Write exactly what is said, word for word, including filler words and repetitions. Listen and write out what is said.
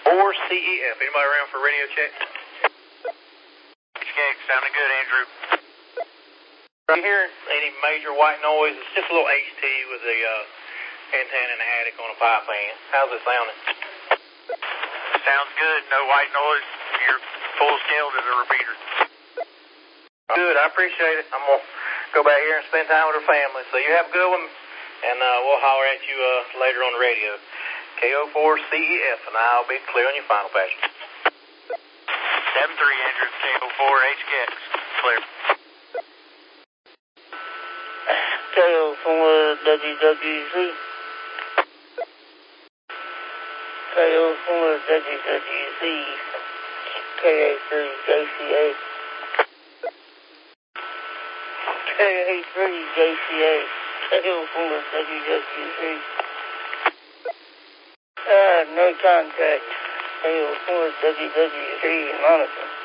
four C E F. Anybody around for radio check? H K, sounding good, Andrew. Are you hearing any major white noise? It's just a little H T with the uh, antenna in the attic on a pipe fan. How's it sounding? Sounds good. No white noise. You're full scale to the repeater. Good. I appreciate it. I'm going to go back here and spend time with her family. So you have a good one, and uh, we'll holler at you uh, later on the radio. K O four C E F, and I'll be clear on your final passage. seven three, Andrew. K O four H K X. Clear. K O four W W Z. K O four W W Z. K A three J C A. K A three J C A. K O four W W Z. Uh, no contact. K O four W W Z, monitor.